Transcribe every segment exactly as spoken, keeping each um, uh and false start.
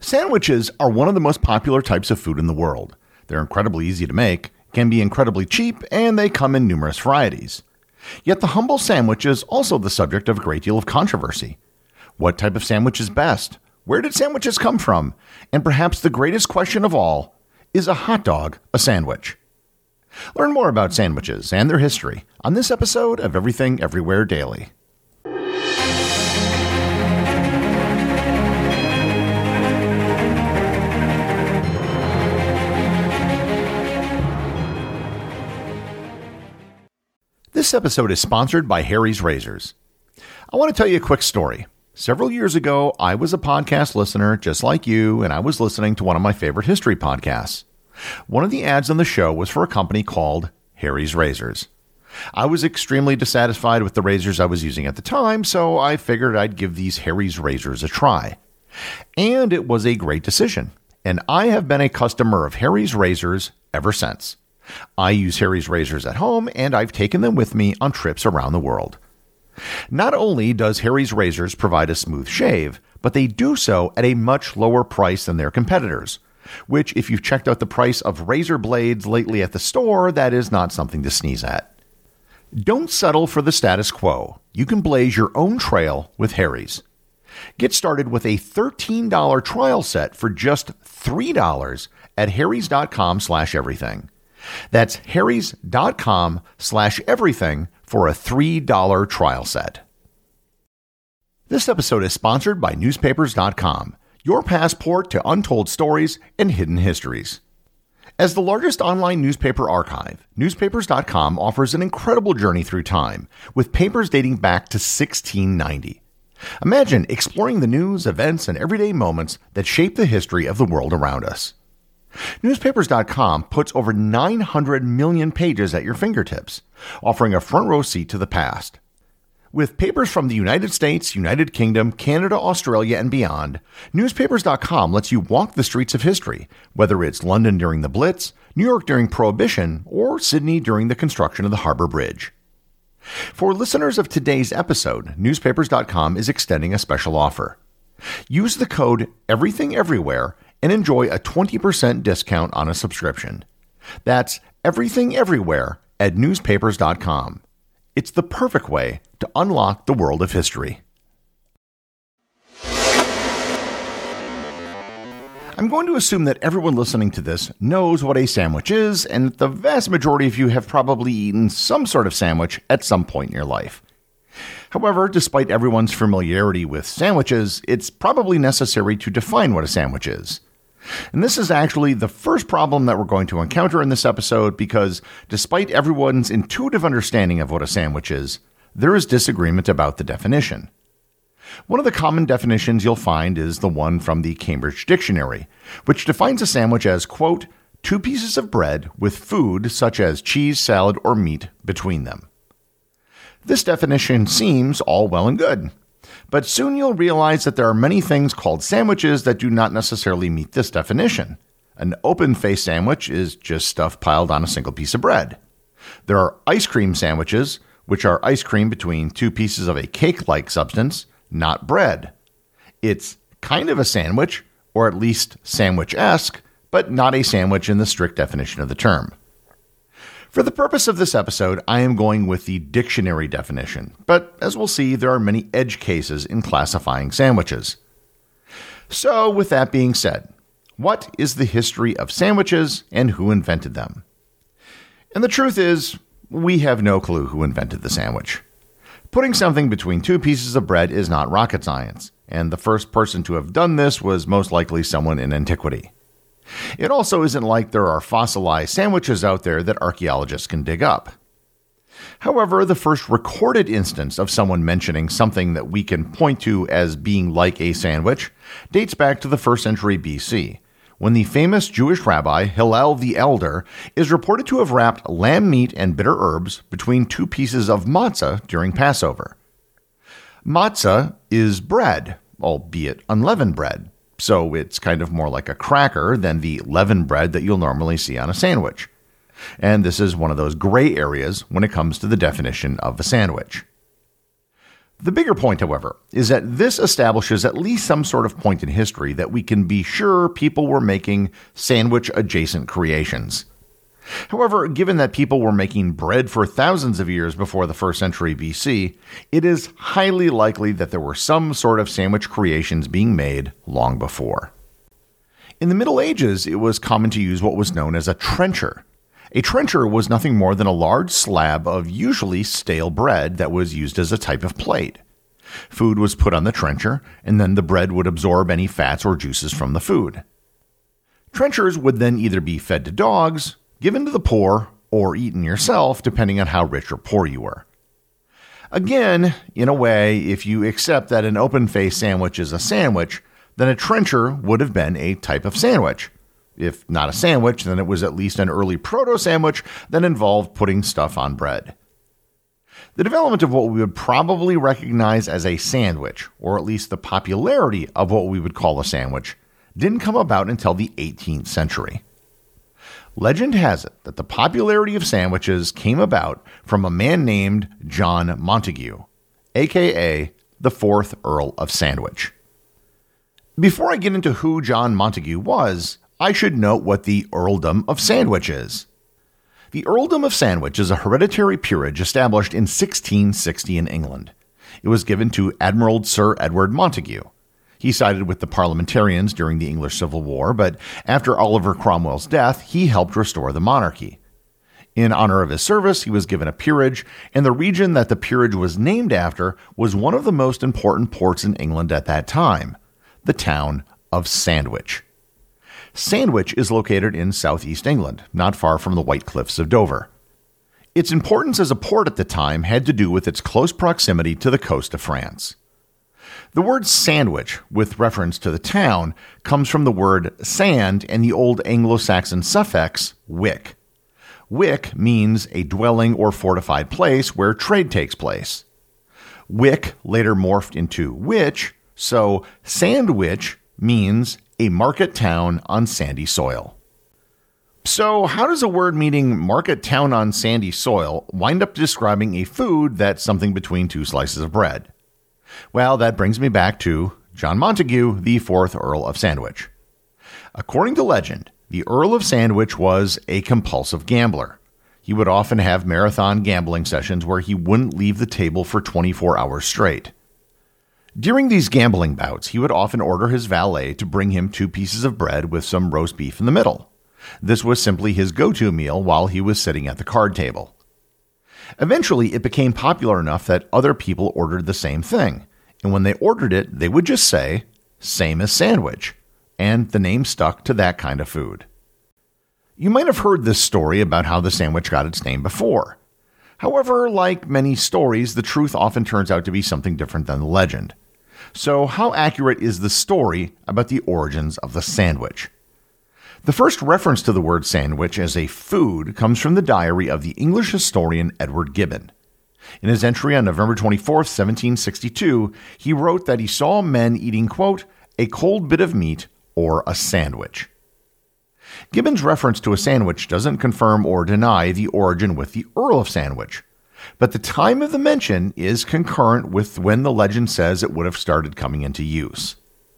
Sandwiches are one of the most popular types of food in the world. They're incredibly easy to make, can be incredibly cheap, and they come in numerous varieties. Yet the humble sandwich is also the subject of a great deal of controversy. What type of sandwich is best? Where did sandwiches come from? And perhaps the greatest question of all, is a hot dog a sandwich? Learn more about sandwiches and their history on this episode of Everything Everywhere Daily. This episode is sponsored by Harry's Razors. I want to tell you a quick story. Several years ago, I was a podcast listener just like you, and I was listening to one of my favorite history podcasts. One of the ads on the show was for a company called Harry's Razors. I was extremely dissatisfied with the razors I was using at the time, so I figured I'd give these Harry's Razors a try. And it was a great decision, and I have been a customer of Harry's Razors ever since. I use Harry's Razors at home, and I've taken them with me on trips around the world. Not only does Harry's Razors provide a smooth shave, but they do so at a much lower price than their competitors, which, if you've checked out the price of razor blades lately at the store, that is not something to sneeze at. Don't settle for the status quo. You can blaze your own trail with Harry's. Get started with a thirteen dollars trial set for just three dollars at harrys.com slash everything. That's harrys.com slash everything for a three dollars trial set. This episode is sponsored by newspapers dot com, your passport to untold stories and hidden histories. As the largest online newspaper archive, newspapers dot com offers an incredible journey through time, with papers dating back to sixteen ninety. Imagine exploring the news, events, and everyday moments that shape the history of the world around us. newspapers dot com puts over nine hundred million pages at your fingertips, offering a front row seat to the past. With papers from the United States, United Kingdom, Canada, Australia, and beyond, newspapers dot com lets you walk the streets of history, whether it's London during the Blitz, New York during Prohibition, or Sydney during the construction of the Harbor Bridge. For listeners of today's episode, newspapers dot com is extending a special offer. Use the code EVERYTHINGEVERYWHERE and enjoy a twenty percent discount on a subscription. That's Everything Everywhere at newspapers dot com. It's the perfect way to unlock the world of history. I'm going to assume that everyone listening to this knows what a sandwich is, and the vast majority of you have probably eaten some sort of sandwich at some point in your life. However, despite everyone's familiarity with sandwiches, it's probably necessary to define what a sandwich is. And this is actually the first problem that we're going to encounter in this episode because, despite everyone's intuitive understanding of what a sandwich is, there is disagreement about the definition. One of the common definitions you'll find is the one from the Cambridge Dictionary, which defines a sandwich as, quote, two pieces of bread with food such as cheese, salad, or meat between them. This definition seems all well and good. But soon you'll realize that there are many things called sandwiches that do not necessarily meet this definition. An open-faced sandwich is just stuff piled on a single piece of bread. There are ice cream sandwiches, which are ice cream between two pieces of a cake-like substance, not bread. It's kind of a sandwich, or at least sandwich-esque, but not a sandwich in the strict definition of the term. For the purpose of this episode, I am going with the dictionary definition, but as we'll see, there are many edge cases in classifying sandwiches. So, with that being said, what is the history of sandwiches and who invented them? And the truth is, we have no clue who invented the sandwich. Putting something between two pieces of bread is not rocket science, and the first person to have done this was most likely someone in antiquity. It also isn't like there are fossilized sandwiches out there that archaeologists can dig up. However, the first recorded instance of someone mentioning something that we can point to as being like a sandwich dates back to the first century B C, when the famous Jewish rabbi Hillel the Elder is reported to have wrapped lamb meat and bitter herbs between two pieces of matzah during Passover. Matzah is bread, albeit unleavened bread, so it's kind of more like a cracker than the leavened bread that you'll normally see on a sandwich. And this is one of those gray areas when it comes to the definition of a sandwich. The bigger point, however, is that this establishes at least some sort of point in history that we can be sure people were making sandwich-adjacent creations. However, given that people were making bread for thousands of years before the first century B C, it is highly likely that there were some sort of sandwich creations being made long before. In the Middle Ages, it was common to use what was known as a trencher. A trencher was nothing more than a large slab of usually stale bread that was used as a type of plate. Food was put on the trencher, and then the bread would absorb any fats or juices from the food. Trenchers would then either be fed to dogs, given to the poor, or eaten yourself, depending on how rich or poor you were. Again, in a way, if you accept that an open-faced sandwich is a sandwich, then a trencher would have been a type of sandwich. If not a sandwich, then it was at least an early proto-sandwich that involved putting stuff on bread. The development of what we would probably recognize as a sandwich, or at least the popularity of what we would call a sandwich, didn't come about until the eighteenth century. Legend has it that the popularity of sandwiches came about from a man named John Montagu, aka the fourth Earl of Sandwich. Before I get into who John Montagu was, I should note what the Earldom of Sandwich is. The Earldom of Sandwich is a hereditary peerage established in sixteen sixty in England. It was given to Admiral Sir Edward Montagu. He sided with the parliamentarians during the English Civil War, but after Oliver Cromwell's death, he helped restore the monarchy. In honor of his service, he was given a peerage, and the region that the peerage was named after was one of the most important ports in England at that time, the town of Sandwich. Sandwich is located in southeast England, not far from the White Cliffs of Dover. Its importance as a port at the time had to do with its close proximity to the coast of France. The word sandwich, with reference to the town, comes from the word sand and the Old Anglo-Saxon suffix wick. Wick means a dwelling or fortified place where trade takes place. Wick later morphed into witch, so Sandwich means a market town on sandy soil. So how does a word meaning market town on sandy soil wind up describing a food that's something between two slices of bread? Well, that brings me back to John Montagu, the fourth Earl of Sandwich. According to legend, the Earl of Sandwich was a compulsive gambler. He would often have marathon gambling sessions where he wouldn't leave the table for twenty-four hours straight. During these gambling bouts, he would often order his valet to bring him two pieces of bread with some roast beef in the middle. This was simply his go-to meal while he was sitting at the card table. Eventually, it became popular enough that other people ordered the same thing, and when they ordered it, they would just say, "Same as sandwich," and the name stuck to that kind of food. You might have heard this story about how the sandwich got its name before. However, like many stories, the truth often turns out to be something different than the legend. So how accurate is the story about the origins of the sandwich? The first reference to the word sandwich as a food comes from the diary of the English historian Edward Gibbon. In his entry on November twenty-fourth, seventeen sixty-two, he wrote that he saw men eating, quote, a cold bit of meat or a sandwich. Gibbon's reference to a sandwich doesn't confirm or deny the origin with the Earl of Sandwich, but the time of the mention is concurrent with when the legend says it would have started coming into use.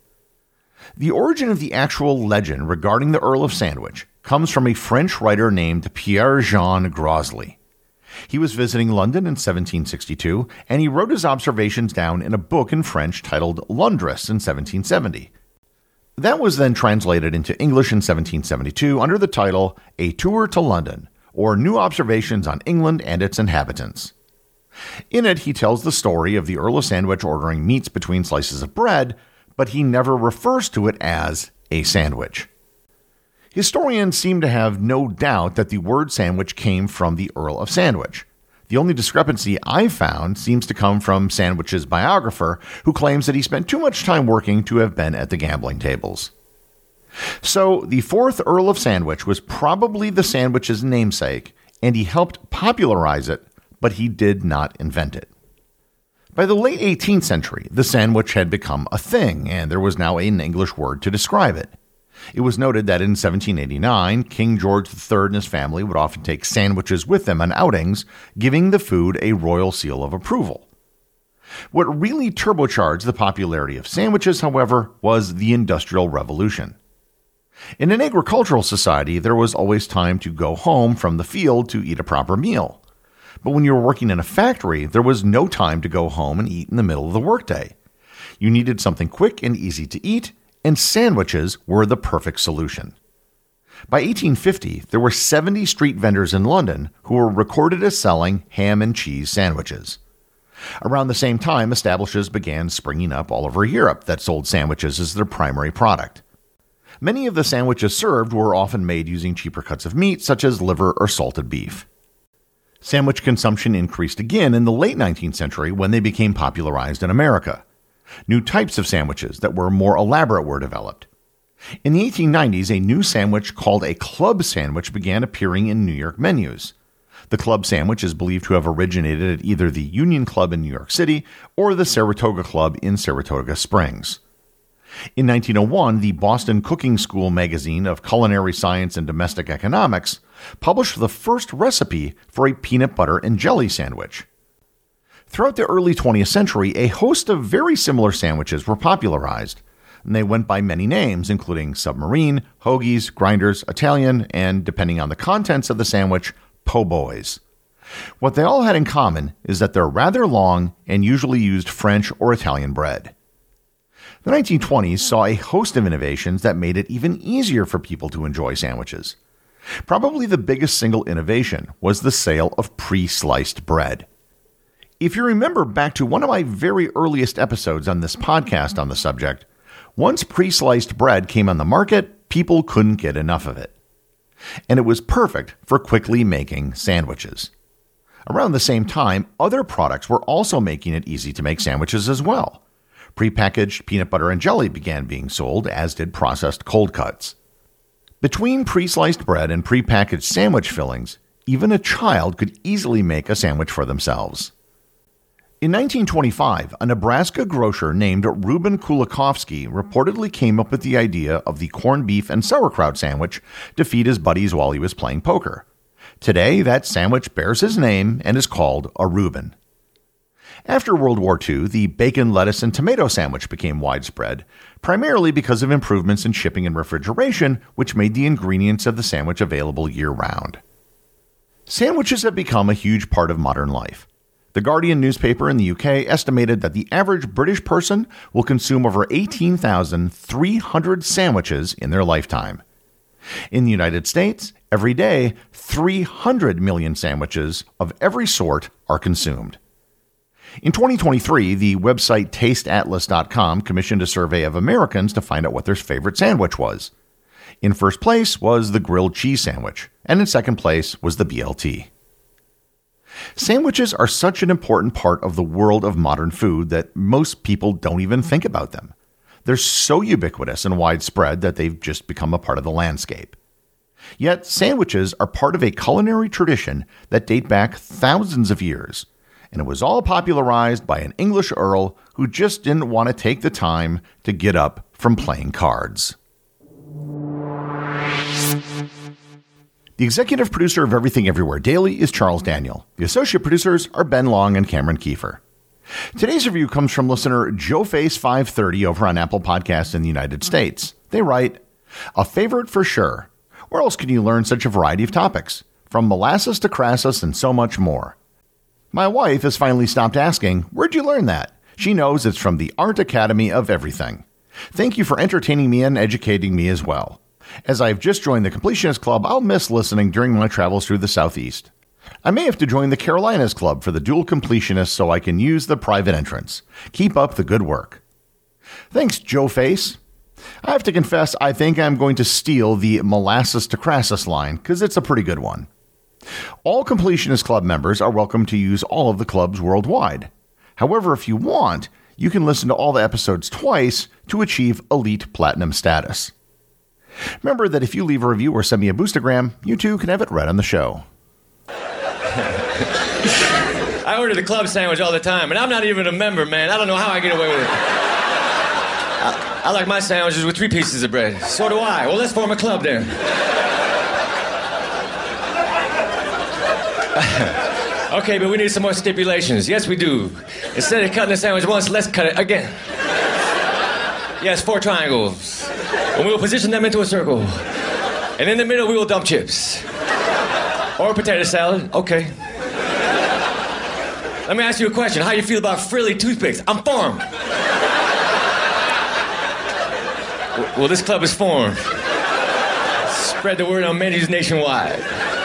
The origin of the actual legend regarding the Earl of Sandwich comes from a French writer named Pierre-Jean Grosley. He was visiting London in seventeen sixty-two, and he wrote his observations down in a book in French titled Londres in seventeen seventy. That was then translated into English in seventeen seventy-two under the title A Tour to London, or New Observations on England and Its Inhabitants. In it, he tells the story of the Earl of Sandwich ordering meats between slices of bread, but he never refers to it as a sandwich. Historians seem to have no doubt that the word sandwich came from the Earl of Sandwich. The only discrepancy I've found seems to come from Sandwich's biographer, who claims that he spent too much time working to have been at the gambling tables. So, the fourth Earl of Sandwich was probably the sandwich's namesake, and he helped popularize it, but he did not invent it. By the late eighteenth century, the sandwich had become a thing, and there was now an English word to describe it. It was noted that in seventeen eighty-nine, King George the Third and his family would often take sandwiches with them on outings, giving the food a royal seal of approval. What really turbocharged the popularity of sandwiches, however, was the Industrial Revolution. In an agricultural society, there was always time to go home from the field to eat a proper meal. But when you were working in a factory, there was no time to go home and eat in the middle of the workday. You needed something quick and easy to eat, and sandwiches were the perfect solution. By eighteen fifty, there were seventy street vendors in London who were recorded as selling ham and cheese sandwiches. Around the same time, establishments began springing up all over Europe that sold sandwiches as their primary product. Many of the sandwiches served were often made using cheaper cuts of meat, such as liver or salted beef. Sandwich consumption increased again in the late nineteenth century when they became popularized in America. New types of sandwiches that were more elaborate were developed. In the eighteen nineties, a new sandwich called a club sandwich began appearing in New York menus. The club sandwich is believed to have originated at either the Union Club in New York City or the Saratoga Club in Saratoga Springs. In nineteen oh one, the Boston Cooking School magazine of culinary science and domestic economics published the first recipe for a peanut butter and jelly sandwich. Throughout the early twentieth century, a host of very similar sandwiches were popularized, and they went by many names, including submarine, hoagies, grinders, Italian, and, depending on the contents of the sandwich, po' boys. What they all had in common is that they're rather long and usually used French or Italian bread. The nineteen twenties saw a host of innovations that made it even easier for people to enjoy sandwiches. Probably the biggest single innovation was the sale of pre-sliced bread. If you remember back to one of my very earliest episodes on this podcast on the subject, once pre-sliced bread came on the market, people couldn't get enough of it. And it was perfect for quickly making sandwiches. Around the same time, other products were also making it easy to make sandwiches as well. Prepackaged peanut butter and jelly began being sold, as did processed cold cuts. Between pre-sliced bread and prepackaged sandwich fillings, even a child could easily make a sandwich for themselves. In nineteen twenty-five, a Nebraska grocer named Reuben Kulikowski reportedly came up with the idea of the corned beef and sauerkraut sandwich to feed his buddies while he was playing poker. Today, that sandwich bears his name and is called a Reuben. After World War Two, the bacon, lettuce, and tomato sandwich became widespread, primarily because of improvements in shipping and refrigeration, which made the ingredients of the sandwich available year-round. Sandwiches have become a huge part of modern life. The Guardian newspaper in the U K estimated that the average British person will consume over eighteen thousand three hundred sandwiches in their lifetime. In the United States, every day, three hundred million sandwiches of every sort are consumed. In twenty twenty-three, the website taste atlas dot com commissioned a survey of Americans to find out what their favorite sandwich was. In first place was the grilled cheese sandwich, and in second place was the B L T. Sandwiches are such an important part of the world of modern food that most people don't even think about them. They're so ubiquitous and widespread that they've just become a part of the landscape. Yet, sandwiches are part of a culinary tradition that date back thousands of years, and it was all popularized by an English earl who just didn't want to take the time to get up from playing cards. The executive producer of Everything Everywhere Daily is Charles Daniel. The associate producers are Ben Long and Cameron Kiefer. Today's review comes from listener Joe Face five thirty over on Apple Podcasts in the United States. They write, "A favorite for sure. Where else can you learn such a variety of topics? From molasses to Crassus and so much more. My wife has finally stopped asking, where'd you learn that? She knows it's from the Art Academy of Everything. Thank you for entertaining me and educating me as well. As I've just joined the Completionist Club, I'll miss listening during my travels through the Southeast. I may have to join the Carolinas Club for the dual completionists so I can use the private entrance. Keep up the good work." Thanks, Joe Face. I have to confess, I think I'm going to steal the molasses to Crassus line, because it's a pretty good one. All Completionist Club members are welcome to use all of the clubs worldwide. However, if you want, you can listen to all the episodes twice to achieve Elite Platinum status. Remember that if you leave a review or send me a boostagram, you too can have it read on the show. I order the club sandwich all the time, and I'm not even a member, man. I don't know how I get away with it. I, I like my sandwiches with three pieces of bread. So do I. Well, let's form a club then. Okay, but we need some more stipulations. Yes, we do. Instead of cutting the sandwich once, let's cut it again. Yes, four triangles. And we will position them into a circle. And in the middle, we will dump chips. Or potato salad. Okay. Let me ask you a question. How do you feel about frilly toothpicks? I'm formed. Well, this club is formed. Spread the word on menus nationwide.